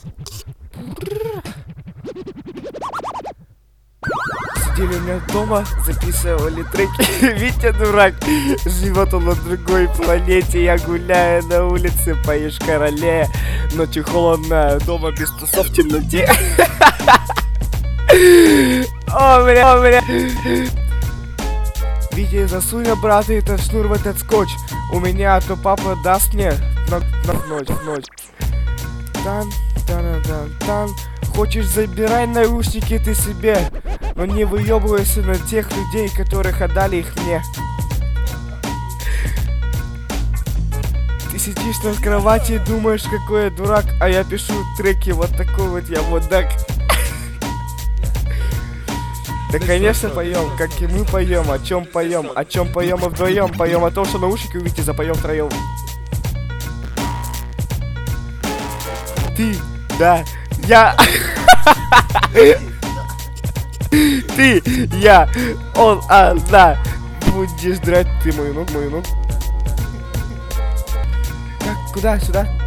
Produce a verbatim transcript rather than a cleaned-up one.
Сидели у меня дома, записывали треки. Витя дурак, живет он на другой планете. Я гуляю на улице по Йошкар-Оле. Ночью холодно, дома без тусов в темноте. О, бля, о, бля. Витя, засунь обратно этот шнур в этот скотч. У меня, а то папа даст мне на, на ночь, в ночь. Тан, тан, тан, тан. Хочешь, забирай наушники ты себе, но не выебывайся на тех людей, которых отдали их мне. Ты сидишь на кровати и думаешь, какой я дурак, а я пишу треки, вот такой вот я мудак. Да, конечно, поем, как и мы поем, о чем поем, о чем поем мы вдвоем, поем о том, что наушники увидите, запоем втроем. Ты, да, я. Ты, я, он, она. Будешь драть ты мою ногу, мою ногу. Как, куда, сюда?